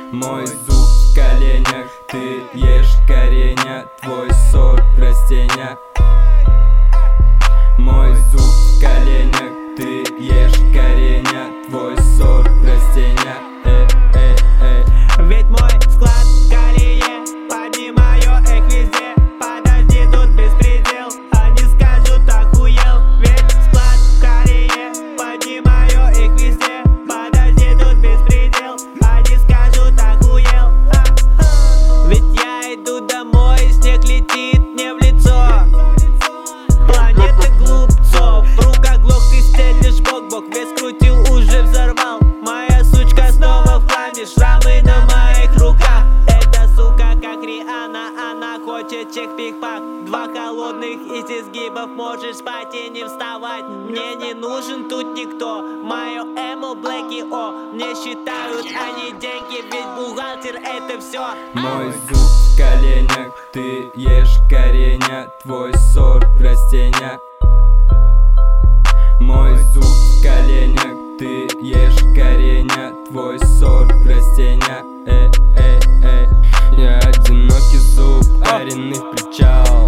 Мой зуб в коленях, ты ешь кореня, твой сорт растения. Мой зуб в коленях, ты ешь кореня, твой сорт растения. Ведь мой склад в Корее, поднимаю их везде. Подожди, тут беспредел, они скажут охуел. Ведь склад в Корее, поднимаю их везде. Подожди, тут беспредел, они скажут охуел. Ведь я иду домой, снег летит мне в лицо. Планета глупцов, в руках глок, ты стелишь бок-бок. Вес крутил, уже взорвал. Моя сучка снова в хламе, шрамы на моих руках. Эта сука как Риhanna, она хочет чек-пик-пак. Два холодных из изгибов, можешь спать и не вставать. Мне не нужен тут никто, мое эмо, блэки, о. Мне считают они деньги, ведь бухгалтер это все. Мой зуб в коленях, ты ешь кореня, твой сорт растения. Мой зуб в коленях, ты ешь кореня, твой сорт растения. Я одинокий зуб, аренных причал.